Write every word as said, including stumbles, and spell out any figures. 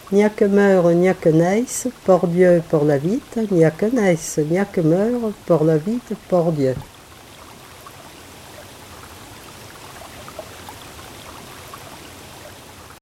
Nia que meure, nia que naisse, por Dieu, por la vite, nia que naisse, nia que meure, por la vite, por Dieu.